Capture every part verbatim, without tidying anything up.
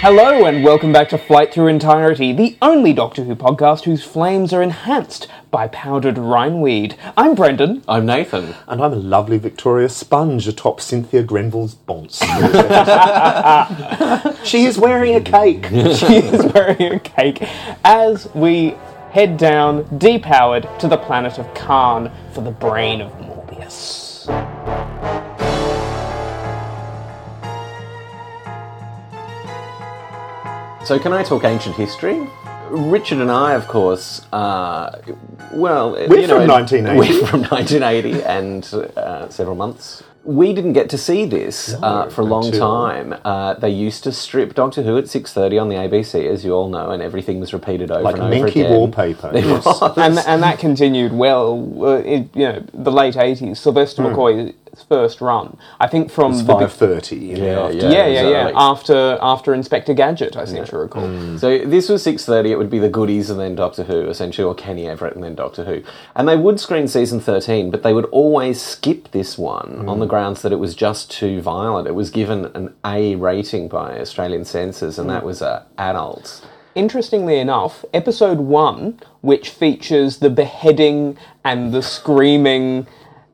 Hello and welcome back to Flight Through Entirety, the only Doctor Who podcast whose flames are enhanced by powdered rhineweed. I'm Brendan. I'm Nathan. And I'm a lovely Victoria Sponge atop Cynthia Grenville's bonce. She is wearing a cake. She is wearing a cake as we head down, depowered, to the planet of Khan for the brain of Morbius. So can I talk ancient history? Richard and I, of course, uh, well... We're you know, from nineteen eighty. We're from nineteen eighty and uh, several months. We didn't get to see this no, uh, for a long until... time. Uh, they used to strip Doctor Who at six thirty on the A B C, as you all know, and everything was repeated over like and over minky again. wallpaper. Yes. and and that continued well, uh, in, you know, the late eighties. Sylvester mm. McCoy's first run, I think, from it was the five thirty. Yeah, yeah, yeah, yeah, yeah, exactly. yeah. After after Inspector Gadget, I seem yeah. to recall. Mm. So this was six thirty. It would be the goodies and then Doctor Who, essentially, or Kenny Everett and then Doctor Who. And they would screen season thirteen, but they would always skip this one mm. on the grounds that it was just too violent. It was given an A rating by Australian censors, and mm. that was uh, adults. Interestingly enough, episode one, which features the beheading and the screaming,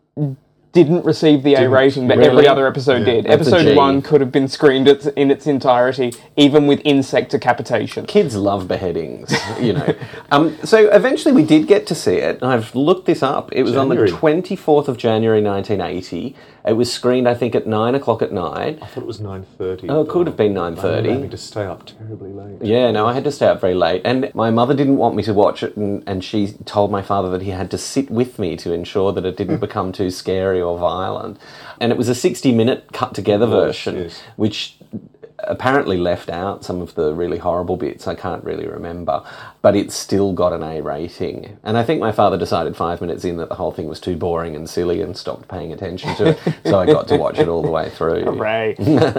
didn't receive the A didn't, rating, but really? every other episode yeah, did. Episode one could have been screened in its entirety, even with insect decapitation. Kids love beheadings, you know. um, so eventually we did get to see it, and I've looked this up. It was January. on the twenty-fourth of January nineteen eighty. It was screened, I think, at nine o'clock at night. I thought it was nine thirty. Oh, it could have been nine thirty. I'm having to stay up terribly late. Yeah, no, I had to stay up very late. And my mother didn't want me to watch it, and, and she told my father that he had to sit with me to ensure that it didn't become too scary or violent. And it was a sixty-minute cut-together version, yes. which apparently left out some of the really horrible bits. I can't really remember. But it still got an A rating. And I think my father decided five minutes in that the whole thing was too boring and silly and stopped paying attention to it. So I got to watch it all the way through. Hooray.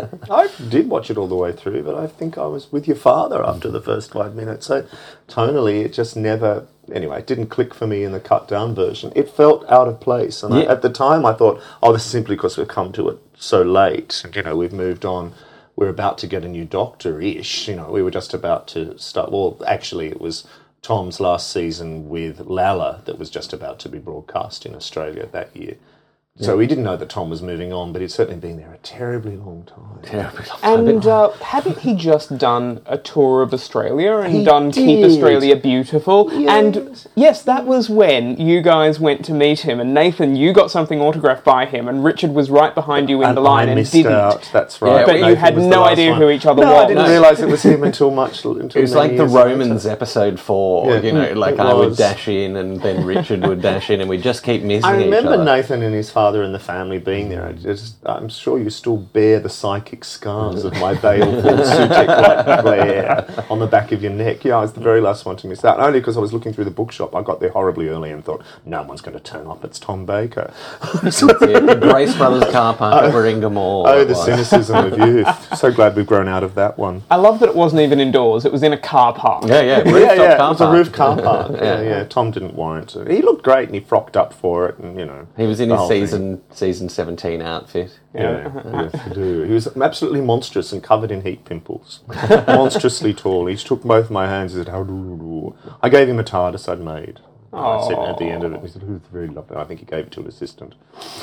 I did watch it all the way through, but I think I was with your father after the first five minutes. So tonally, it just never... Anyway, it didn't click for me in the cut-down version. It felt out of place. And yeah. I, at the time, I thought, oh, this is simply because we've come to it so late. And, you know, we've moved on. We're about to get a new Doctor-ish. You know, we were just about to start... Well, actually, it was Tom's last season with Lalla that was just about to be broadcast in Australia that year. So yeah. we didn't know that Tom was moving on, but he'd certainly been there a terribly long time. Terribly long time. And uh, hadn't he just done a tour of Australia and he done did. Keep Australia Beautiful? Yes. And yes, that was when you guys went to meet him, and Nathan, you got something autographed by him, and Richard was right behind you in and the line I and missed didn't. Out. That's right. Yeah, but Nathan you had no idea one. who each other no, was. I didn't no. realise it was him until much. Until it was like the Romans later. episode four. Yeah, you know, like I was. would dash in, and then Richard would dash in, and we'd just keep missing I remember each other. Nathan and his father and the family being there. I just, I'm sure you still bear the psychic scars of my baleful Sutek-like glare on the back of your neck. Yeah, I was the very last one to miss out. Only because I was looking through the bookshop. I got there horribly early and thought, no one's going to turn up. It's Tom Baker. So, yeah, the Grace Brothers car park at Warringah Mall. Oh, the cynicism of youth. So glad we've grown out of that one. I love that it wasn't even indoors. It was in a car park. Yeah, yeah. Rooftop yeah, yeah. car it was park. a roof car park. yeah, yeah. Tom didn't warrant it. He looked great and he frocked up for it, and you know. He was in the his whole season thing. season seventeen outfit. Yeah, yes, I do. He was absolutely monstrous and covered in heat pimples. Monstrously tall. He took both my hands and said, how do you do? I gave him a TARDIS I'd made. I said at the end of it, he said, "Who's very lovely?" I think he gave it to an assistant.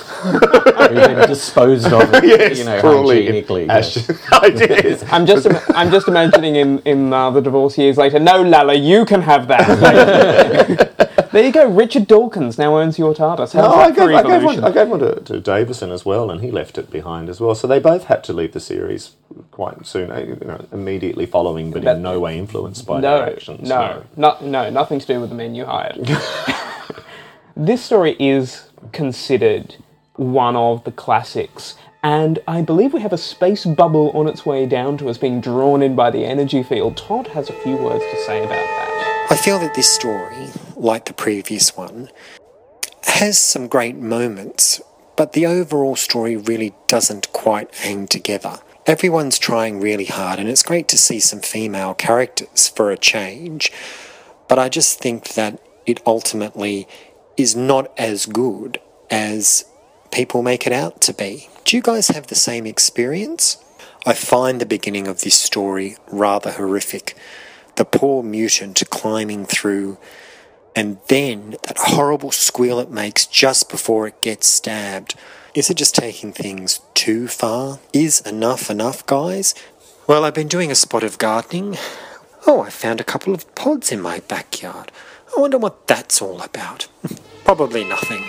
We've disposed of it, yes, you know, hygienically. Yes. I did. I'm just, Im- I'm just imagining in in uh, the divorce years later. No, Lalla, you can have that. There you go. Richard Dawkins now owns your TARDIS. How's No, that I gave, for I gave evolution? one, I gave one to, to Davison as well, and he left it behind as well. So they both had to leave the series quite soon, you know, immediately following, but That- in no way influenced by no, their actions. no, no, no, nothing to do with the men you hired. This story is considered one of the classics, and I believe we have a space bubble on its way down to us being drawn in by the energy field. Todd has a few words to say about that. I feel that this story, like the previous one, has some great moments, but the overall story really doesn't quite hang together. Everyone's trying really hard, and it's great to see some female characters for a change, but I just think that it ultimately is not as good as people make it out to be. Do you guys have the same experience? I find the beginning of this story rather horrific. The poor mutant climbing through, and then that horrible squeal it makes just before it gets stabbed. Is it just taking things too far? Is enough enough, guys? Well, I've been doing a spot of gardening. Oh, I found a couple of pods in my backyard. I wonder what that's all about. Probably nothing.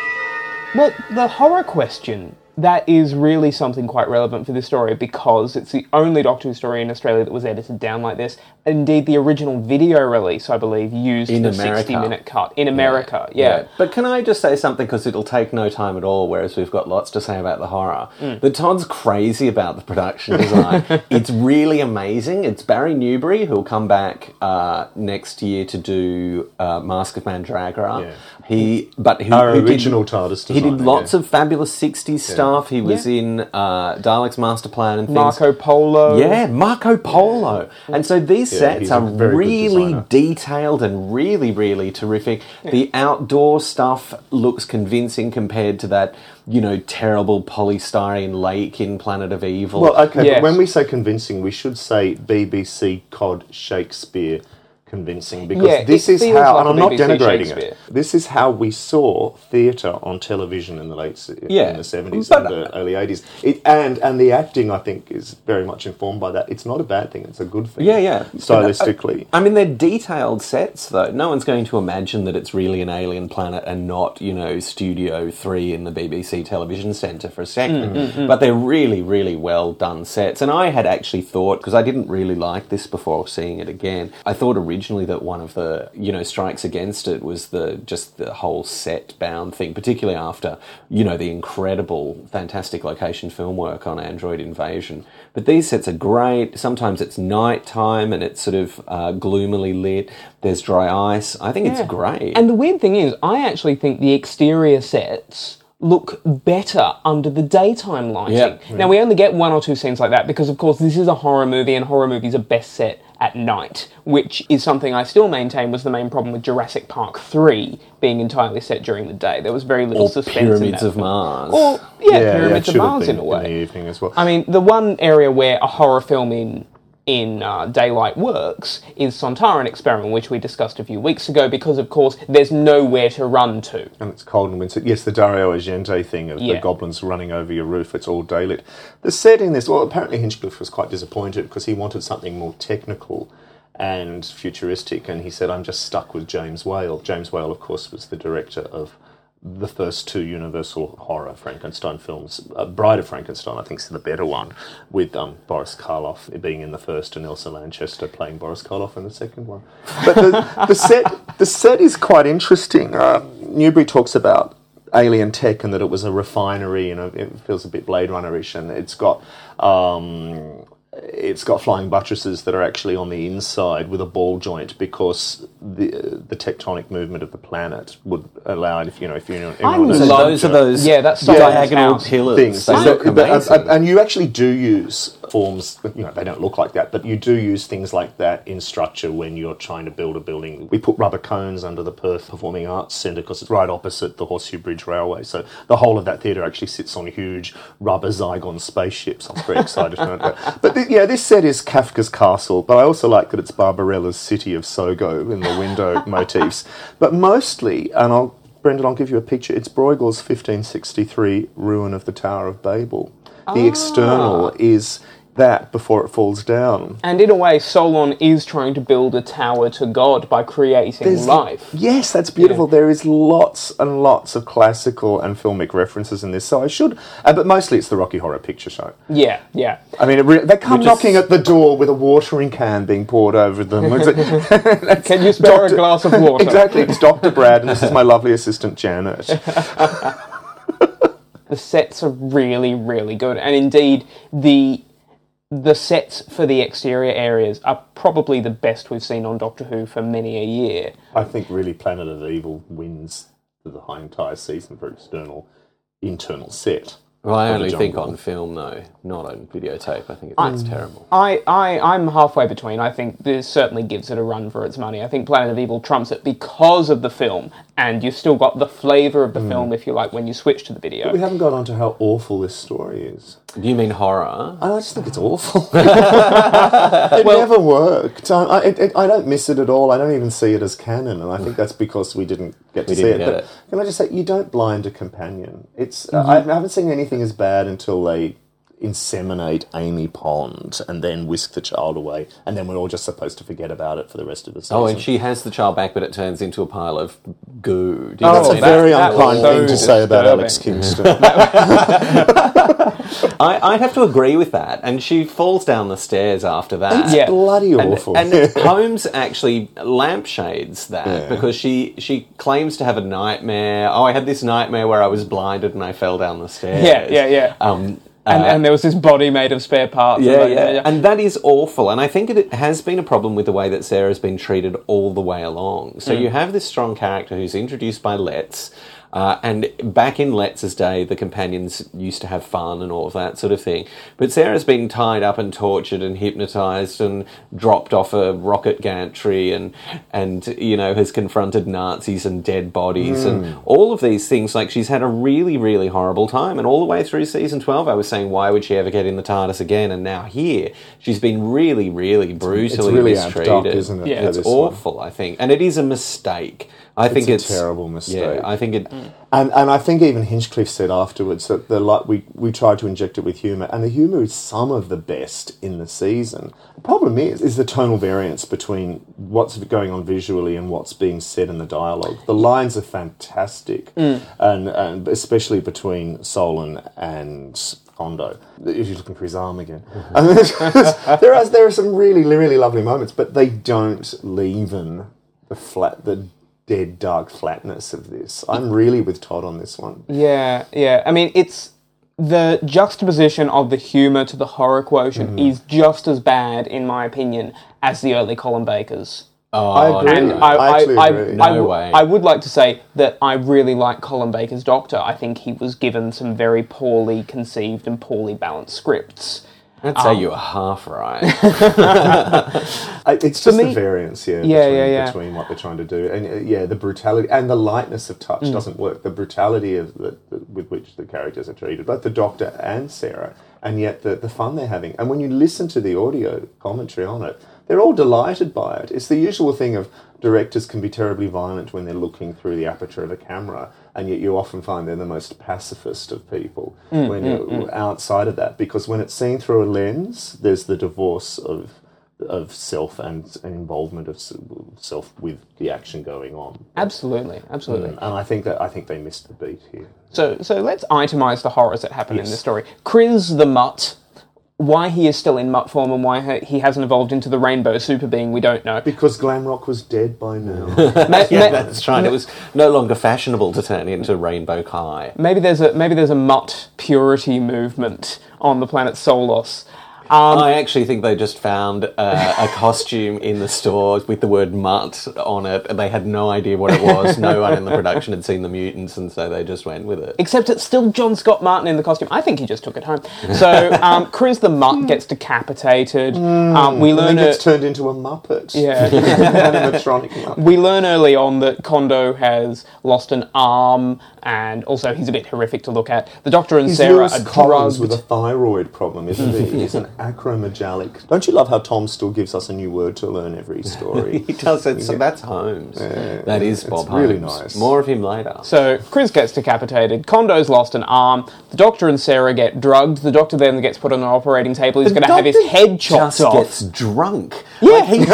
Well, the horror question, that is really something quite relevant for this story because it's the only Doctor Who story in Australia that was edited down like this. Indeed, the original video release, I believe, used In the America. sixty-minute cut. In America, yeah. Yeah. But can I just say something, because it'll take no time at all, whereas we've got lots to say about the horror. Mm. But Todd's crazy about the production design. It's really amazing. It's Barry Newbury, who'll come back uh, next year to do uh, Mask of Mandragora. Yeah. He, but he, Our who original did, TARDIS He did designer, lots yeah. of fabulous sixties yeah. stuff. He was Yeah. in uh, Dalek's Master Plan and things. Marco Polo. Yeah, Marco Polo. And so these Yeah, sets he's a are very good really designer. detailed and really, really terrific. Yeah. The outdoor stuff looks convincing compared to that, you know, terrible polystyrene lake in Planet of Evil. Well, okay, Yes. but when we say convincing, we should say B B C Cod Shakespeare convincing, because Yeah, this it is feels how, like and I'm a not B B C denigrating Shakespeare. it, this is how we saw theatre on television in the late se- Yeah. in the seventies But- and the early eighties. It, and, and the acting, I think, is very much informed by that. It's not a bad thing, it's a good thing. Yeah, yeah. Stylistically. I mean, they're detailed sets, though. No one's going to imagine that it's really an alien planet and not, you know, Studio three in the B B C Television Centre for a second. Mm, mm, mm. But they're really, really well done sets. And I had actually thought, because I didn't really like this before seeing it again, I thought originally that one of the, you know, strikes against it was the just the whole set-bound thing, particularly after, you know, the incredible, fantastic location film work on Android Invasion. But these sets are great. Sometimes it's night time and it's sort of uh, gloomily lit. There's dry ice. I think Yeah. it's great. And the weird thing is, I actually think the exterior sets look better under the daytime lighting. Yeah. Now, we only get one or two scenes like that because, of course, this is a horror movie and horror movies are best set at night, which is something I still maintain was the main problem with Jurassic Park three being entirely set during the day. There was very little or suspense Pyramids in that of film. Mars. Or, yeah, yeah, Pyramids it of should have Mars been in a way. in the evening as well. I mean, the one area where a horror film in in uh, daylight works is Sontaran Experiment, which we discussed a few weeks ago, because, of course, there's nowhere to run to. And it's cold and winter. Yes, the Dario Argento thing of Yeah. the goblins running over your roof, it's all daylit. The set in this, well, apparently Hinchcliffe was quite disappointed because he wanted something more technical and futuristic, and he said, I'm just stuck with James Whale. James Whale, of course, was the director of the first two Universal horror Frankenstein films. Uh, Bride of Frankenstein, I think, is the better one, with um, Boris Karloff being in the first and Elsa Lanchester playing Boris Karloff in the second one. But the, the set the set is quite interesting. Uh, Newbury talks about alien tech and that it was a refinery, and it feels a bit Blade Runner-ish, and it's got... Um, It's got flying buttresses that are actually on the inside with a ball joint because the the tectonic movement of the planet would allow it. If you know, if you're in I'm on a So those structure, are those Yeah, that's yeah, Stockman's diagonal house pillars. things. They So look that- but- amazing. and, and you actually do use forms. You know, they don't look like that, but you do use things like that in structure when you're trying to build a building. We put rubber cones under the Perth Performing Arts Centre because it's right opposite the Horseshoe Bridge Railway. So the whole of that theatre actually sits on huge rubber Zygon spaceships. I was very excited to know that. But th- yeah, this set is Kafka's Castle, but I also like that it's Barbarella's City of Sogo in the window motifs. But mostly, and I'll, Brendan, I'll give you a picture, it's Bruegel's fifteen sixty-three Ruin of the Tower of Babel. The Ah. external is that before it falls down. And in a way, Solon is trying to build a tower to God by creating There's- life. Yes, that's beautiful. Yeah. There is lots and lots of classical and filmic references in this. So I should, uh, but mostly it's the Rocky Horror Picture Show. Yeah, yeah. I mean, it re- they come Which is- knocking at the door with a watering can being poured over them. It's like- Can you spare Doctor a glass of water? Exactly. It's Doctor Brad, and this is my lovely assistant Janet. The sets are really, really good. And indeed, the the sets for the exterior areas are probably the best we've seen on Doctor Who for many a year. I think really Planet of Evil wins the whole entire season for external, internal set. Well, I of the only think jungle. on film, though, not on videotape. I think it looks terrible. I, I, I'm halfway between. I think this certainly gives it a run for its money. I think Planet of Evil trumps it because of the film, and you've still got the flavour of the Hmm. film, if you like, when you switch to the video. We haven't got onto how awful this story is. Do you mean horror? I just think it's awful. It never worked. I, I, it, it, I don't miss it at all. I don't even see it as canon, and I think that's because we didn't get to We see didn't it. get But it. can I just say, you don't blind a companion. It's uh, I haven't seen anything as bad until they inseminate Amy Pond and then whisk the child away, and then we're all just supposed to forget about it for the rest of the season. Oh, and she has the child back, but it turns into a pile of goo. Do you know That's what a I mean? very that was unkind so thing to say about disturbing. Alex Kingston. I, I'd have to agree with that. And she falls down the stairs after that. It's Yeah. bloody And, awful. and Holmes actually lampshades that Yeah. because she she claims to have a nightmare. Oh, I had this nightmare where I was blinded and I fell down the stairs. Yeah, yeah, yeah. Um, and, uh, and there was this body made of spare parts. Yeah, and yeah, and that is awful. And I think it has been a problem with the way that Sarah's been treated all the way along. So you have this strong character who's introduced by Letts, uh, and back in Letts' day, the companions used to have fun and all of that sort of thing. But Sarah's been tied up and tortured and hypnotised and dropped off a rocket gantry and, and you know, has confronted Nazis and dead bodies and all of these things. Like, she's had a really, really horrible time. And all the way through season twelve, I was saying, why would she ever get in the TARDIS again? And now here, she's been really, really brutally it's really amped mistreated. up, isn't it? Yeah, for It's this one? awful, I think. And it is a mistake. I think a it's terrible mistake. Yeah, I think it. And and I think even Hinchcliffe said afterwards that the like we we tried to inject it with humour, and the humour is some of the best in the season. The problem is is the tonal variance between what's going on visually and what's being said in the dialogue. The lines are fantastic, and and especially between Solon and Kondo. If you're looking for his arm again, and there are there are some really really lovely moments, but they don't leaven the flat the dead dark flatness of this. I'm really with Todd on this one. Yeah, yeah. I mean, it's the juxtaposition of the humour to the horror quotient is just as bad, in my opinion, as the early Colin Bakers. Oh, I agree. And no. I, I I, actually I, agree. I, No w- way. I would like to say that I really like Colin Baker's Doctor. I think he was given some very poorly conceived and poorly balanced scripts. I'd say you were half right. I, it's just me- the variance, yeah, Yeah, between, yeah, yeah. between what they're trying to do, and uh, yeah, the brutality and the lightness of touch doesn't work. The brutality of the, the, with which the characters are treated, both the Doctor and Sarah, and yet the the fun they're having. And when you listen to the audio commentary on it, they're all delighted by it. It's the usual thing of directors can be terribly violent when they're looking through the aperture of a camera, and yet you often find they're the most pacifist of people when you're outside of that, because when it's seen through a lens, there's the divorce of of self and, and involvement of s- self with the action going on. Absolutely, absolutely. And I think that I think they missed the beat here. So, so let's itemise the horrors that happen in Yes. this story. Chris the Mutt, why he is still in mutt form and why he- he hasn't evolved into the rainbow super being, we don't know. Because Glamrock was dead by now. Ma- Yeah, ma- that's right. It was no longer fashionable to turn into Rainbow Kai. maybe there's a maybe there's a mutt purity movement on the planet Solos. Um, I actually think they just found uh, a costume in the store with the word mutt on it, and they had no idea what it was. No one in the production had seen the mutants, and so they just went with it. Except it's still John Scott Martin in the costume. I think he just took it home. So um, Chris the Mutt gets decapitated. Um, we And learn then gets a- turned into a Muppet. Yeah. Animatronic Muppet. We learn early on that Kondo has lost an arm, and also he's a bit horrific to look at. The Doctor and He's Sarah Lewis are Collins drugged. with a thyroid problem, isn't he? He's an acromegalic. Don't you love how Tom still gives us a new word to learn every story? He does it. So that's Holmes. that is it's Bob really Holmes. nice. More of him later. So Chris gets decapitated. Kondo's lost an arm. The Doctor and Sarah get drugged. The Doctor then gets put on an operating table. He's going to have his Doctor head chopped just off. gets drunk. Yeah. Like, he plays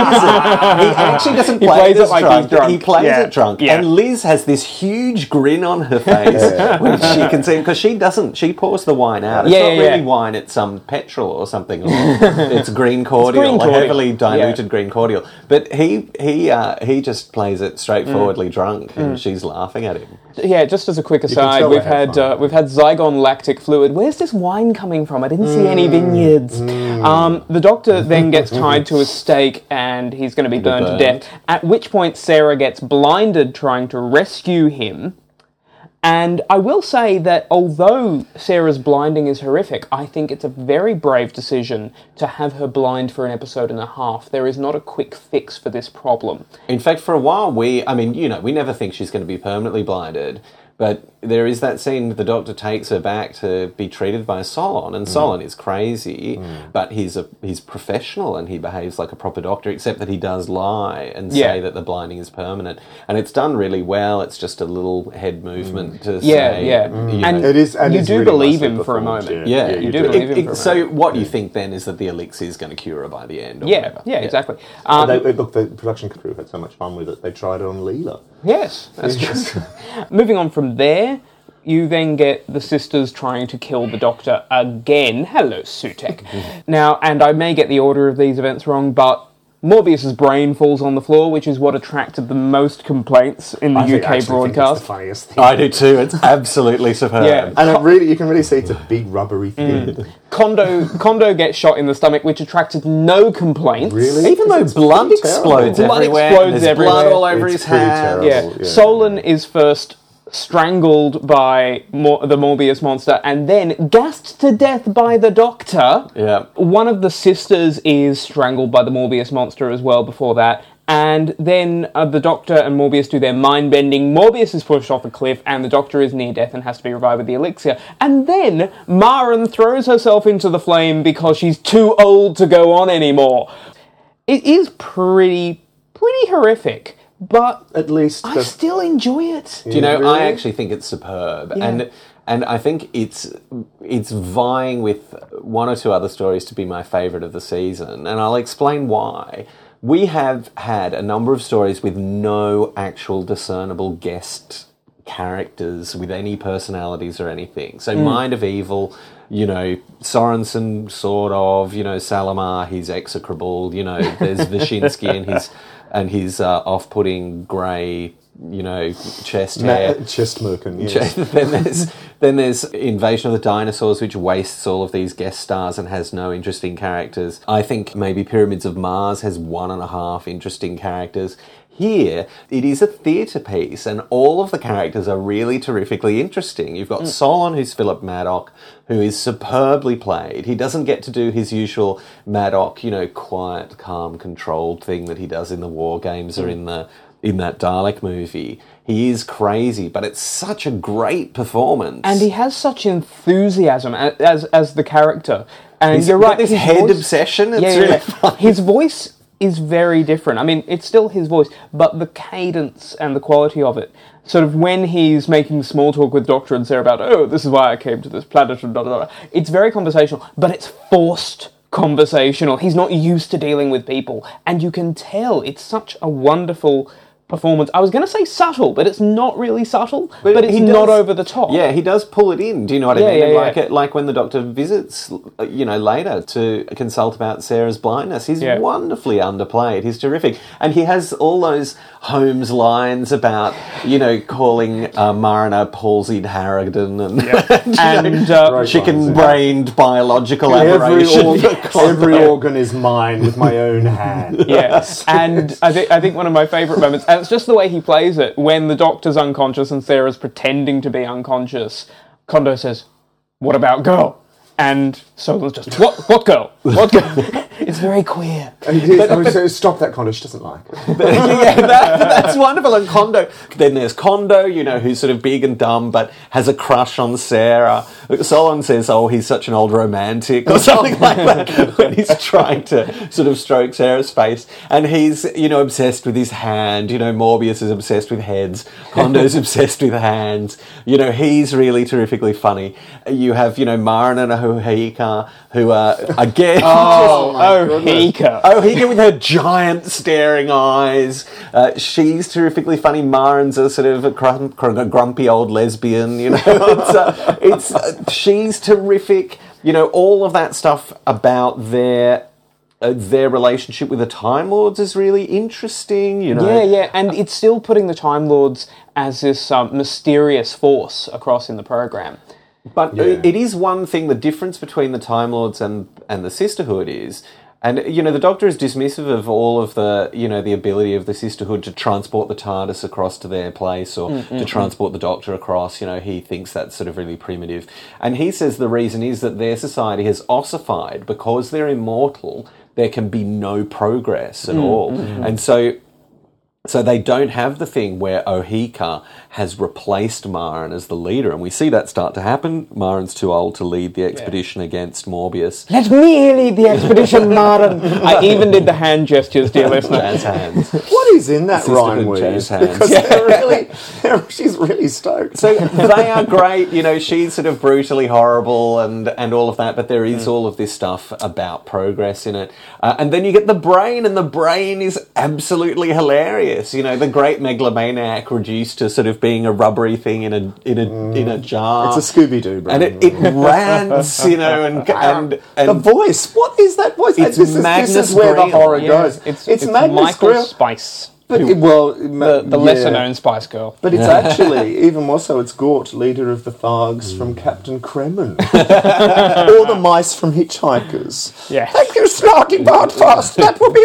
it. He actually doesn't He play plays it it as like drunk. he's drunk. He plays Yeah. it drunk. Yeah. And Liz has this huge grin on her face, which she can see because she doesn't. She pours the wine out. It's Yeah, not yeah, really yeah. wine. It's some petrol or something. Or it's green cordial, green a cordial. heavily diluted Yeah. green cordial. But he he uh, he just plays it Mm. straightforwardly drunk, and she's laughing at him. Yeah, just as a quick aside, tell we've they have had fun. uh, we've had Zygon lactic fluid. Where's this wine coming from? I didn't see any vineyards. Um, the Doctor then gets tied to a stake, and he's going to be burned to burned. death. At which point, Sarah gets blinded trying to rescue him. And I will say that although Sarah's blinding is horrific, I think it's a very brave decision to have her blind for an episode and a half. There is not a quick fix for this problem. In fact, for a while, we, I mean, you know, we never think she's going to be permanently blinded, but there is that scene the doctor takes her back to be treated by Solon, and mm. Solon is crazy, mm. but he's a he's professional and he behaves like a proper doctor, except that he does lie and yeah. say that the blinding is permanent. And it's done really well. It's just a little head movement mm. to yeah, say... Yeah, mm. yeah. And it is, and you it's do really believe him nicely for a moment. performed, Yeah, yeah, yeah you do do. believe it, him for it, a So moment. what you think then is that the elixir is going to cure her by the end or yeah, whatever. Yeah, yeah, exactly. Um, they, look, the production crew had so much fun with it, they tried it on Leela. Yes, that's true. Moving on from there... You then get the sisters trying to kill the Doctor again. Hello, Sutek. Now, and I may get the order of these events wrong, but Morbius's brain falls on the floor, which is what attracted the most complaints in the I U K think, I actually broadcast. think it's the funniest thing. I do too. It's absolutely superb. Yeah. And it really, you can really see it's a big rubbery thing. Mm. Kondo, Kondo gets shot in the stomach, which attracted no complaints. Really? Even though It's blood pretty terrible. explodes Blood everywhere, explodes there's everywhere. blood all over It's his pretty hand. terrible. Yeah, Yeah, Solon yeah. is first strangled by Mor- the Morbius monster and then gassed to death by the Doctor. Yeah. One of the sisters is strangled by the Morbius monster as well before that. And then uh, the Doctor and Morbius do their mind-bending. Morbius is pushed off a cliff and the Doctor is near death and has to be revived with the elixir. And then Maren throws herself into the flame because she's too old to go on anymore. It is pretty, pretty horrific. But At least I the- still enjoy it. Do you know, Really? I actually think it's superb. Yeah. And and I think it's it's vying with one or two other stories to be my favourite of the season. And I'll explain why. We have had a number of stories with no actual discernible guest characters with any personalities or anything. So Mind of Evil, you know, Sorensen, sort of, you know, Salamar, he's execrable, you know, there's Wyszynski and his and his uh, off-putting grey, you know, chest hair. Ma- chest merkin, yes. then there's then there's Invasion of the Dinosaurs, which wastes all of these guest stars and has no interesting characters. I think maybe Pyramids of Mars has one and a half interesting characters. Here, it is a theatre piece, and all of the characters are really terrifically interesting. You've got mm. Solon, who's Philip Maddock, who is superbly played. He doesn't get to do his usual Maddock, you know, quiet, calm, controlled thing that he does in the War Games mm. or in the in that Dalek movie. He is crazy, but it's such a great performance. And he has such enthusiasm as as the character. And He's you're right, got this his head voice- obsession. It's Yeah, yeah, really yeah. fun. His voice is very different. I mean, it's still his voice, but the cadence and the quality of it. Sort of when he's making small talk with Doctor and Sarah about, oh, this is why I came to this planet, and blah, blah, blah. It's very conversational, but it's forced conversational. He's not used to dealing with people, and you can tell it's such a wonderful performance. I was going to say subtle, but it's not really subtle, but, but it's he not does- over the top. Yeah, he does pull it in. Do you know what Yeah, I mean? yeah, And yeah. like it, like when the Doctor visits, you know, later to consult about Sarah's blindness. He's Yeah. wonderfully underplayed. He's terrific, and he has all those Holmes lines about, you know, calling uh, Mariner palsied Harrigan and, And uh, chicken-brained biological Every, aberration. org- every organ is mine with my own hand. yes, and I think I think one of my favourite moments, and it's just the way he plays it, when the Doctor's unconscious and Sarah's pretending to be unconscious, Kondo says, "What about girl?" And Solon's just, "What? What girl? What girl?" It's very queer. And he did, I mean, so stop that, Kondo, she doesn't like it. yeah, that, that's wonderful. And Kondo, then there's Kondo, you know, who's sort of big and dumb, but has a crush on Sarah. Solon says, oh, he's such an old romantic, or something like that, when he's trying to sort of stroke Sarah's face. And he's, you know, obsessed with his hand. You know, Morbius is obsessed with heads. Kondo's obsessed with hands. You know, he's really terrifically funny. You have, you know, Marin and Ohika, who are, again... Oh, my oh, goodness. Hika. Oh, Higa with her giant staring eyes. Uh, she's terrifically funny. Marin's a sort of a, grum, a grumpy old lesbian, you know. It's, uh, it's uh, she's terrific. You know, all of that stuff about their uh, their relationship with the Time Lords is really interesting, you know. Yeah, yeah, and it's still putting the Time Lords as this um, mysterious force across in the program. But Yeah. it is one thing, the difference between the Time Lords and, and the Sisterhood is And, you know, the Doctor is dismissive of all of the, you know, the ability of the Sisterhood to transport the TARDIS across to their place or mm, to mm, transport mm. the Doctor across. You know, he thinks that's sort of really primitive. And he says the reason is that their society has ossified because they're immortal. There can be no progress at mm, all. Mm-hmm. And so... So they don't have the thing where Ohika has replaced Marin as the leader, and we see that start to happen. Marin's too old to lead the expedition yeah. against Morbius. Let me lead the expedition, Marin. I even did the hand gestures, dear listener. Jazz hands. What is in that rhyme with? Jazz hands. Because yeah. they're really, they're, she's really stoked. So they are great. You know, she's sort of brutally horrible and, and all of that, but there is mm. all of this stuff about progress in it. Uh, and then you get the brain, and the brain is absolutely hilarious. You know, the great megalomaniac reduced to sort of being a rubbery thing in a in a mm. in a jar. It's a Scooby-Doo brain. And it, it rants, you know, and, and, and the voice. What is that voice? It's this, is, Magnus this is where Greel. the horror yeah, goes. It's, it's, it's Magnus Michael Greel. Spice. But it, well, the, the yeah. lesser-known Spice Girl. But it's actually, even more so, it's Gort, leader of the Thargs mm. from Captain Kremen. Or the mice from Hitchhikers. Yeah. Thank you, Snarky Bartfast, that will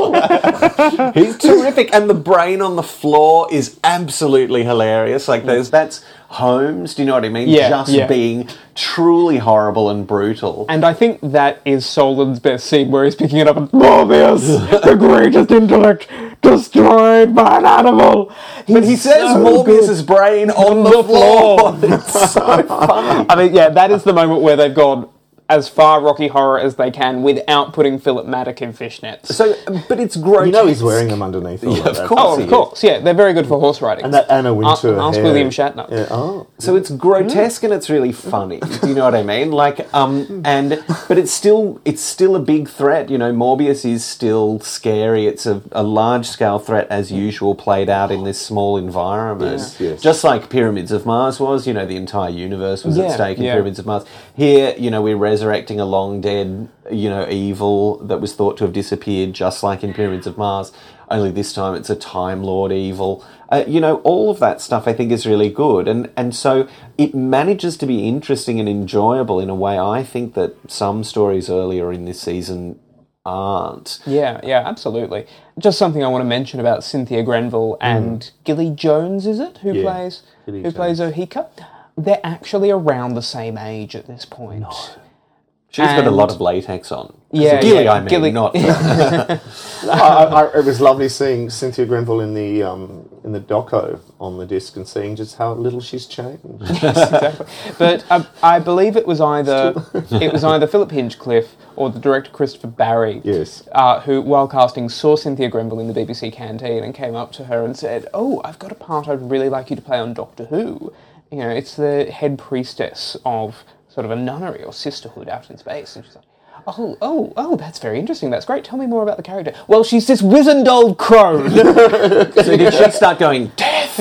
be all! He's terrific, and the brain on the floor is absolutely hilarious. Like, there's that's Holmes, do you know what I mean? Yeah, Just yeah. being truly horrible and brutal. And I think that is Solon's best scene, where he's picking it up and, Morbius, the greatest intellect, destroyed by an animal. But he says so Morbius's brain on the, the floor. floor. It's so funny. I mean, yeah, that is the moment where they've gone as far Rocky Horror as they can without putting Philip Maddock in fishnets. So, but it's grotesque. You know he's wearing them underneath. Yeah, of that. course. Oh, of course. Yeah, they're very good for horse riding. And that Anna Wintour Ask hair. William Shatner. Yeah. Oh. So it's grotesque and it's really funny. Do you know what I mean? Like, um, and but it's still it's still a big threat. You know, Morbius is still scary. It's a, a large scale threat as usual, played out in this small environment. Yes, yes. Just like Pyramids of Mars was. You know, the entire universe was yeah, at stake in yeah. Pyramids of Mars. Here, you know, we're resurrecting a long dead, you know, evil that was thought to have disappeared, just like in Pyramids of Mars. Only this time it's a Time Lord evil. Uh, you know, all of that stuff I think is really good. And, and so it manages to be interesting and enjoyable in a way I think that some stories earlier in this season aren't. Yeah, yeah, absolutely. Just something I want to mention about Cynthia Grenville and mm. Gilly Jones, is it? Who yeah, plays Gilly who Jones. plays Ohika? They're actually around the same age at this point. No. She's and got a lot of latex on. Yeah, Gilly, yeah, I mean, Gilly. not. I, I, it was lovely seeing Cynthia Grenville in the um, in the doco on the disc and seeing just how little she's changed. Yes, exactly. But uh, I believe it was either it was either Philip Hinchcliffe or the director Christopher Barry, yes, uh, who, while casting, saw Cynthia Grenville in the B B C canteen and came up to her and said, "Oh, I've got a part I'd really like you to play on Doctor Who. You know, it's the head priestess of sort of a nunnery or sisterhood out in space." And she's like, oh, oh, oh, that's very interesting. That's great. Tell me more about the character. Well, she's this wizened old crone. So did she start going, death?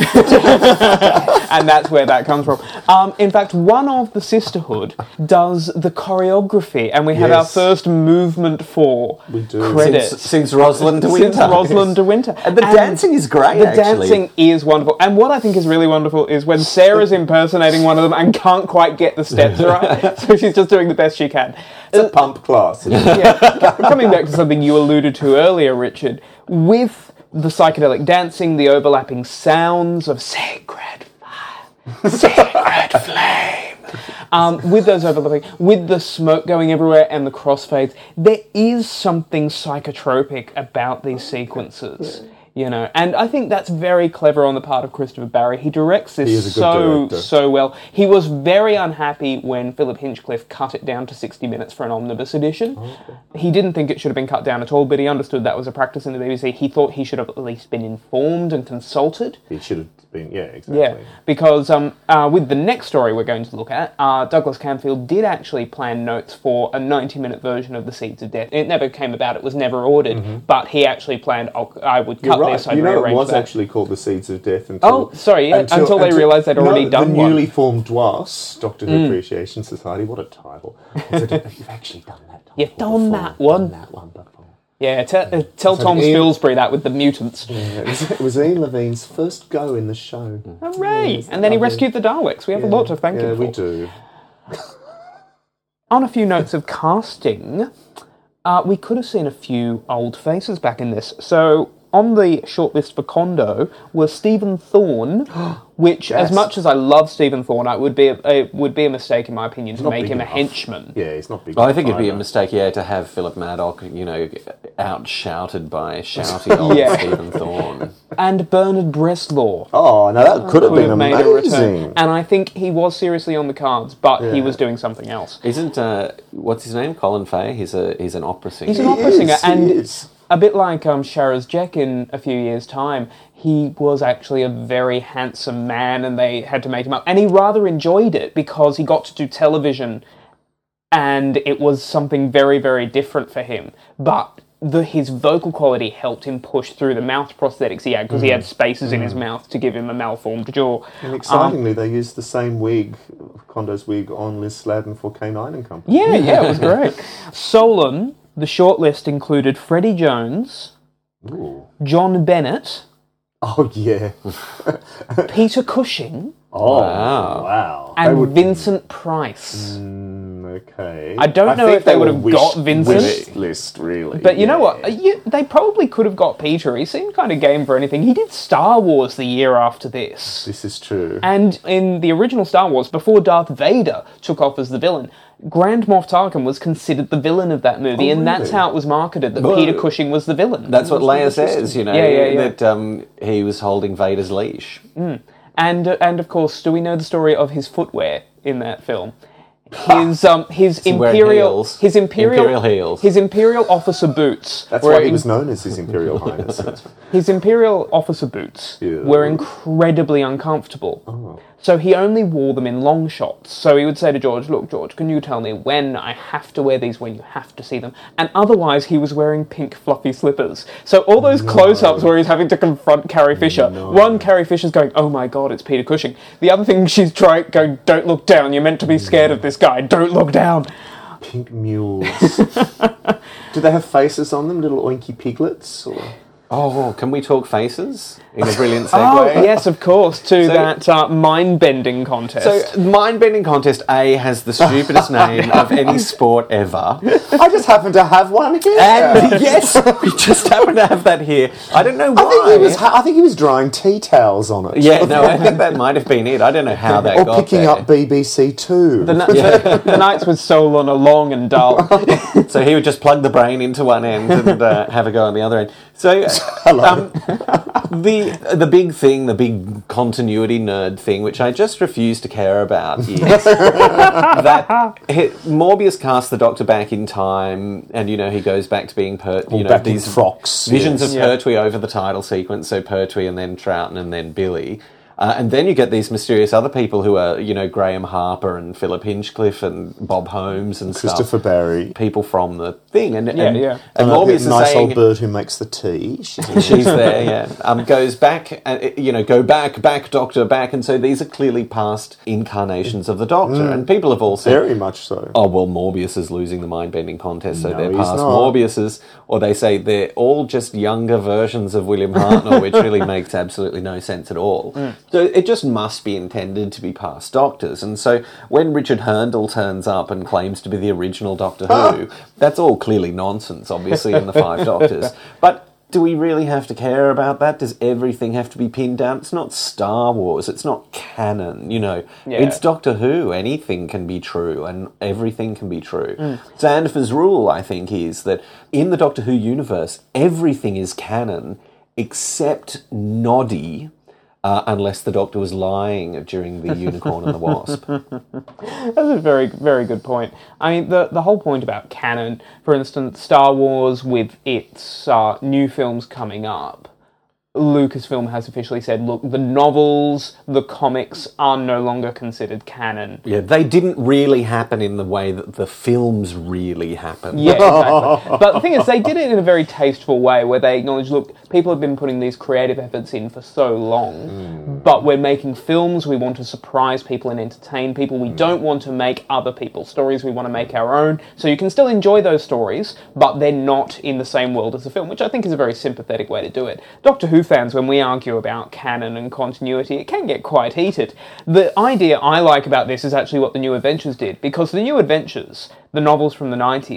And that's where that comes from. Um, in fact, one of the sisterhood does the choreography, and we have Yes. our first movement for We do. credits. Since, since Rosalind de Winter. Since Rosalind de Winter. And the And dancing is great, The actually. dancing is wonderful. And what I think is really wonderful is when Sarah's impersonating one of them and can't quite get the steps right, so she's just doing the best she can. It's a pump class. Yeah. Coming back to something you alluded to earlier, Richard, with the psychedelic dancing, the overlapping sounds of sacred fire, sacred flame, um, with those overlapping, with the smoke going everywhere and the crossfades, there is something psychotropic about these sequences. You know, and I think that's very clever on the part of Christopher Barry. He directs this He is a good so, director. so well. He was very unhappy when Philip Hinchcliffe cut it down to sixty minutes for an omnibus edition. Oh, okay. He didn't think it should have been cut down at all, but he understood that was a practice in the B B C. He thought he should have at least been informed and consulted. It should have been, yeah, exactly. Yeah, because um, uh, with the next story we're going to look at, uh, Douglas Camfield did actually plan notes for a ninety-minute version of The Seeds of Death. It never came about, it was never ordered, mm-hmm. but he actually planned, oh, I would cut You're right. this, I'd you know, rearrange it was that. actually called The Seeds of Death until... Oh, sorry, yeah, until, they realised they'd already no, done the one. newly formed D W A S, Doctor Who Appreciation Society, what a title. Said, you've actually done that title You've done before. that one. Done that one before. Yeah, te- uh, tell So Tom Ian- Spilsbury that with the mutants. Yeah, it was, it was Ian Levine's first go in the show. Hooray! Yes, And then he lovely. rescued the Daleks. We have Yeah, a lot to thank yeah, him for. we do. On a few notes of casting, Uh, we could have seen a few old faces back in this. So, on the shortlist for Kondo was Stephen Thorne, which, Yes. as much as I love Stephen Thorne, it would be a, it would be a mistake, in my opinion, to not make big him a enough. henchman. Yeah, he's not big. Well, I enough think it'd be a either. mistake, yeah, to have Philip Maddock, you know, out-shouted by shouty old Yeah. Stephen Thorne. And Bernard Bresslaw. Oh, no, that could have Would been have made a return. amazing. And I think he was seriously on the cards, but he Yeah. was doing something else. Isn't, uh, what's his name? Colin Fay? He's a he's an opera singer. He's an He opera is, singer, he and is. a bit like um, Sharaz Jek in a few years' time, he was actually a very handsome man, and they had to make him up. And he rather enjoyed it because he got to do television, and it was something very, very different for him. But the, his vocal quality helped him push through the mouth prosthetics he had, because he had spaces in his mouth to give him a malformed jaw. And excitingly, they used the same wig, Kondo's wig, on Liz Sladden for K nine and Company. Yeah, yeah, it was great. Solon, the shortlist included Freddie Jones, Ooh. John Bennett, Oh, yeah. Peter Cushing, Oh, Wow. wow. They and would- Vincent Price. Mm, okay. I don't know think if they would were have wish- got Vincent. wish list, really. But you know yeah. what? You, they probably could have got Peter. He seemed kind of game for anything. He did Star Wars the year after this. This is true. And in the original Star Wars, before Darth Vader took off as the villain, Grand Moff Tarkin was considered the villain of that movie, Oh, and that's really? how it was marketed, that Well, Peter Cushing was the villain. That's what Leia says, you know, Yeah, yeah, yeah. that um, he was holding Vader's leash. And uh, and of course, do we know the story of his footwear in that film? His um his he wearing imperial heels? his imperial, Imperial heels. his imperial officer boots. That's were why he in- was known as His Imperial Highness. That's- His imperial officer boots Yeah. were incredibly uncomfortable. Oh. So he only wore them in long shots. So he would say to George, "Look, George, can you tell me when I have to wear these, when you have to see them?" And otherwise, he was wearing pink fluffy slippers. So all those close-ups where he's having to confront Carrie Fisher. One, Carrie Fisher's going, "Oh my God, it's Peter Cushing." The other thing, she's trying, going, "Don't look down. You're meant to be scared of this guy. Don't look down." Pink mules. Do they have faces on them, little oinky piglets? Or? Oh, can we talk faces? In a brilliant Oh, segue. yes, of course, to So- that uh, mind-bending contest. So, Mind Bending Contest A has the stupidest name of any sport ever. I just happen to have one here. And yes, we just happen to have that here. I don't know why. I think he was. I think he was drying tea towels on it. Yeah, no, I think that might have been it. I don't know how that or got picking there. up B B C Two. The, ni- the nights with Solon are long and dull. So he would just plug the brain into one end and uh, have a go on the other end. So um, the the big thing, the big continuity nerd thing, which I just refuse to care about, is that he, Morbius casts the Doctor back in time, and you know he goes back to being per, you know back in these frocks, visions yes. of Yeah. Pertwee over the title sequence. So Pertwee and then Troughton and then Billy. Uh, and then you get these mysterious other people who are, you know, Graham Harper and Philip Hinchcliffe and Bob Holmes and stuff. Christopher Barry. People from the thing. And, Yeah, and, yeah. and Uh, Morbius the is nice saying... old bird who makes the tea. She's She's there, yeah. Um, goes back, uh, you know, go back, back, Doctor, back. And so these are clearly past incarnations of the Doctor. And people have all said, very much so. oh, well, Morbius is losing the mind-bending contest, so No, they're he's past not. Morbius's. Or they say they're all just younger versions of William Hartnell, which really makes absolutely no sense at all. So it just must be intended to be past Doctors. And so when Richard Herndl turns up and claims to be the original Doctor Who, that's all clearly nonsense, obviously, in the Five Doctors. But do we really have to care about that? Does everything have to be pinned down? It's not Star Wars. It's not canon, you know. Yeah. It's Doctor Who. Anything can be true and everything can be true. Sandler's rule, I think, is that in the Doctor Who universe, everything is canon except Noddy, uh, unless the Doctor was lying during the Unicorn and the Wasp. That's a very, very good point. I mean, the the whole point about canon, for instance, Star Wars with its uh, new films coming up, Lucasfilm has officially said, look, the novels, the comics are no longer considered canon. Yeah, they didn't really happen in the way that the films really happened. Yeah, exactly. But the thing is, they did it in a very tasteful way where they acknowledge, look, people have been putting these creative efforts in for so long, but we're making films, we want to surprise people and entertain people. We don't want to make other people's stories, we want to make our own. So you can still enjoy those stories, but they're not in the same world as the film, which I think is a very sympathetic way to do it. Doctor Who fans, when we argue about canon and continuity, it can get quite heated. The idea I like about this is actually what the New Adventures did, because the New Adventures, the novels from the nineties,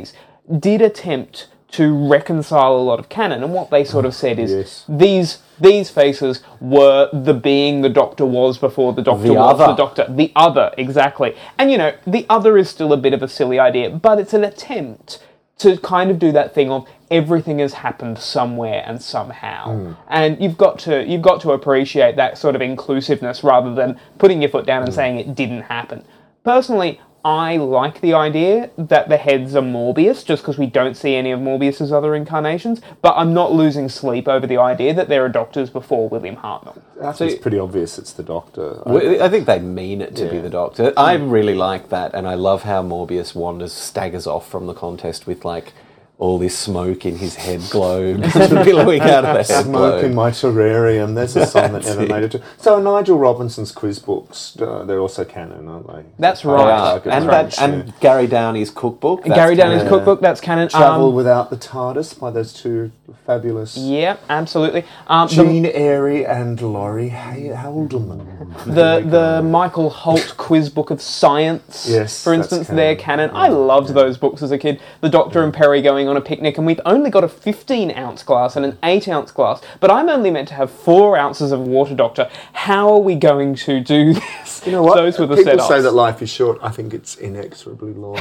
did attempt to reconcile a lot of canon, and what they sort of said is Yes. these these faces were the being the Doctor was before the Doctor The was other. the Doctor. The other, exactly. And, you know, the other is still a bit of a silly idea, but it's an attempt to kind of do that thing of everything has happened somewhere and somehow. Mm. And you've got to you've got to appreciate that sort of inclusiveness rather than putting your foot down and Mm. saying it didn't happen. Personally, I like the idea that the heads are Morbius, just because we don't see any of Morbius's other incarnations, but I'm not losing sleep over the idea that there are Doctors before William Hartnell. I think it's pretty obvious it's the Doctor. Well, I think they mean it to be Yeah. the Doctor. I really like that, and I love how Morbius wanders, staggers off from the contest with, like, all this smoke in his head globe, billowing out of the head Smoke in globe. my terrarium. There's a song that That's never it. made it to. So Nigel Robinson's quiz books, uh, they're also canon, aren't they? That's They right. are. Like a And, French, that, and Gary Downey's cookbook. that's Gary Downey's canon. cookbook, that's canon. Travel Um, Without the TARDIS by those two fabulous yeah, absolutely. Um, the, Jean Airy and Laurie Hay- Haldeman. the the Michael Holt quiz book of science, Yes, for that's instance, canon. they're canon. I loved those books as a kid. The Doctor and Perry going on a picnic, and we've only got a fifteen ounce glass and an eight ounce glass, but I'm only meant to have four ounces of water, Doctor. How are we going to do this? You know what? Those were the People setups. say that life is short. I think it's inexorably long.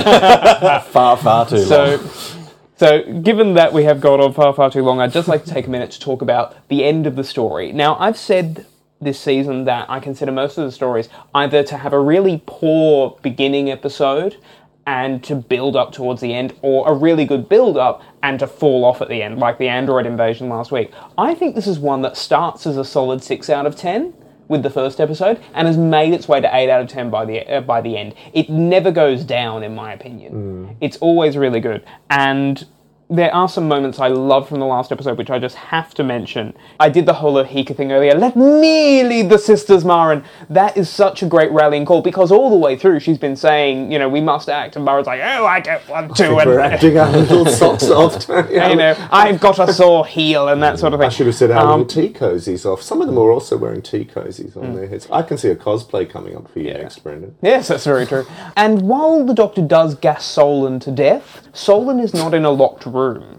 Far, far too So, long. so given that we have gone on far, far too long, I'd just like to take a minute to talk about the end of the story. Now, I've said this season that I consider most of the stories either to have a really poor beginning episode and to build up towards the end, or a really good build up and to fall off at the end, like the android invasion last week. I think this is one that starts as a solid six out of ten with the first episode and has made its way to eight out of ten by the uh, by the end. It never goes down, in my opinion. It's always really good. And there are some moments I love from the last episode, which I just have to mention. I did the whole Ahika thing earlier. Let me lead the Sisters, Maren. That is such a great rallying call, because all the way through she's been saying, you know, we must act, and Maren's like, oh, I don't want to. We're And, acting our little socks off. you know, I've got a sore heel and that sort of thing. I should have said our Um, little tea cozies off. Some of them are also wearing tea cozies on their heads. I can see a cosplay coming up for you next, Brendan. Yes, that's very true. And while the Doctor does gas Solon to death, Solon is not in a locked room.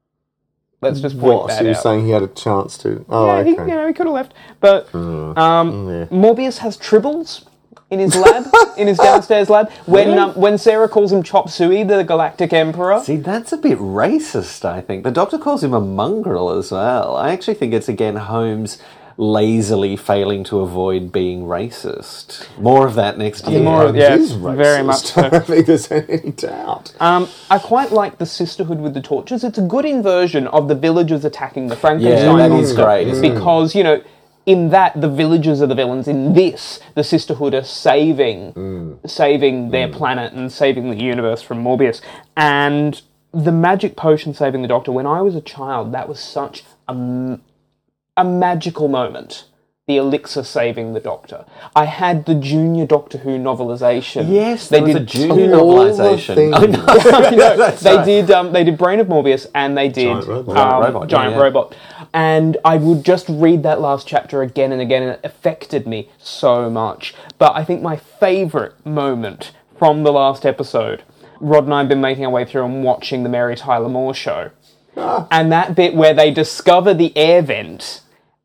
Let's just point What? that So you're out. saying he had a chance to? Oh, yeah, okay. he, you know, he could have left. But um, yeah. Morbius has tribbles in his lab, in his downstairs lab. When um, when Sarah calls him Chop Suey, the Galactic Emperor. See, that's a bit racist, I think. The Doctor calls him a mongrel as well. I actually think it's, again, Holmes lazily failing to avoid being racist. More of that next year. more of- It yeah, is very racist. much so. I don't think there's any doubt. Um, I quite like the Sisterhood with the torches. It's a good inversion of the villagers attacking the Frankenstein Yeah, that is monster, great, isn't it? because, you know, in that, the villagers are the villains. In this, the Sisterhood are saving, saving their planet and saving the universe from Morbius. And the magic potion saving the Doctor, when I was a child, that was such a, m- a magical moment. The elixir saving the Doctor. I had the Junior Doctor Who novelisation. Yes, there was a junior all the novelisation. things- I know. No, That's they right. did. Um, they did Brain of Morbius, and they did Giant Robot. um, Giant Robot, Giant yeah, yeah. Robot. And I would just read that last chapter again and again, and it affected me so much. But I think my favourite moment from the last episode, Rod and I have been making our way through and watching the Mary Tyler Moore show, and that bit where they discover the air vent,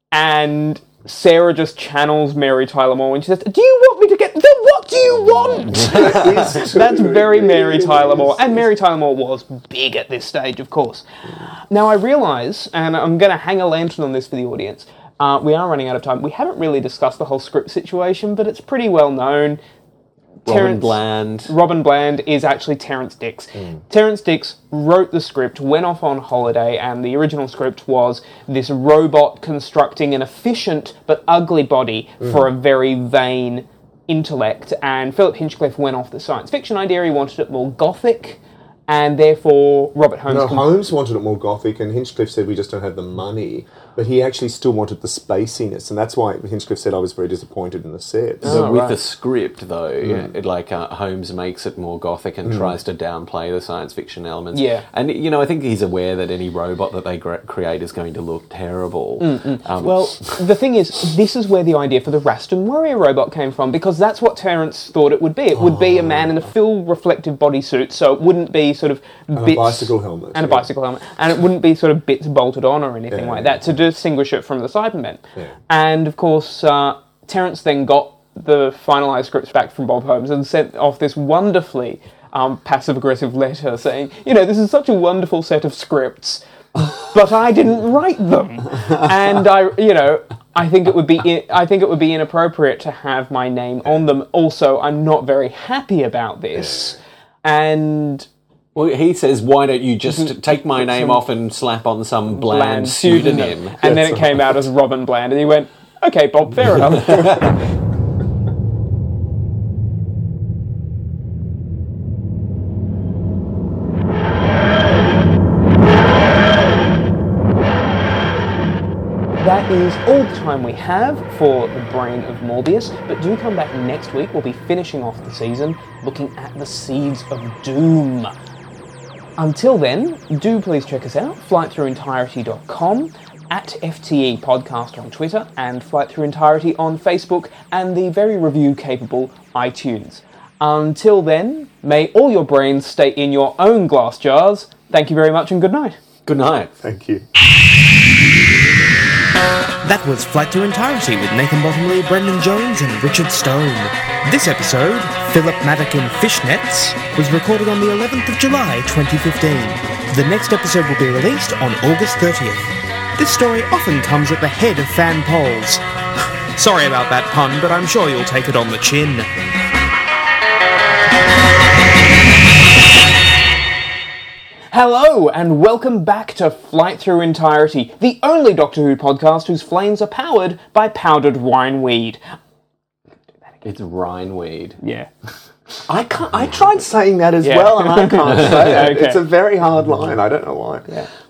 and Sarah just channels Mary Tyler Moore, and she says, "Do you want me to get? Then what do you want?" That's very Mary Tyler Moore. And Mary Tyler Moore was big at this stage, of course. Now, I realise, and I'm going to hang a lantern on this for the audience, uh, we are running out of time. We haven't really discussed the whole script situation, but it's pretty well known. Robin Terence- Bland. Robin Bland is actually Terence Dix. Terence Dix wrote the script, went off on holiday, and the original script was this robot constructing an efficient but ugly body for a very vain intellect, and Philip Hinchcliffe went off the science fiction idea. He wanted it more gothic, and therefore Robert Holmes... No, com- Holmes wanted it more gothic, and Hinchcliffe said we just don't have the money. But he actually still wanted the spaciness, and that's why Hinchcliffe said I was very disappointed in the sets. So Oh, with right. the script, though, it, like uh, Holmes makes it more gothic and tries to downplay the science fiction elements. Yeah. And, you know, I think he's aware that any robot that they gra- create is going to look terrible. Um, Well, the thing is, this is where the idea for the Raston Warrior robot came from, because that's what Terence thought it would be. It would be a man in a full reflective bodysuit, so it wouldn't be sort of And bits... a bicycle helmet. And a yeah. bicycle helmet. And it wouldn't be sort of bits bolted on or anything Yeah, like yeah. that to distinguish it from the Cybermen. Yeah. And, of course, uh, Terence then got the finalised scripts back from Bob Holmes and sent off this wonderfully um, passive-aggressive letter saying, you know, this is such a wonderful set of scripts, but I didn't write them. And I, you know, I think it would be, I think it would be inappropriate to have my name on them. Also, I'm not very happy about this. And Well, he says, why don't you just take my name off and slap on some bland, Bland pseudonym? pseudonym. And then it came out as Robin Bland, and he went, okay, Bob, fair enough. That is all the time we have for The Brain of Morbius, but do come back next week. We'll be finishing off the season looking at the Seeds of Doom. Until then, do please check us out, flight through entirety dot com, at F T E Podcast on Twitter, and Flight Through Entirety on Facebook, and the very review-capable iTunes. Until then, may all your brains stay in your own glass jars. Thank you very much and good night. Good night. Thank you. That was Flight Through Entirety with Nathan Bottomley, Brendan Jones and Richard Stone. This episode, Philip Maddock in Fishnets, was recorded on the eleventh of July twenty fifteen. The next episode will be released on August thirtieth. This story often comes at the head of fan polls. Sorry about that pun, but I'm sure you'll take it on the chin. Hello, and welcome back to Flight Through Entirety, the only Doctor Who podcast whose flames are powered by powdered wineweed. It's Rhineweed. Yeah. I can't. I tried saying that as Yeah. well, and I can't say it. Okay. It's a very hard line. I don't know why. Yeah.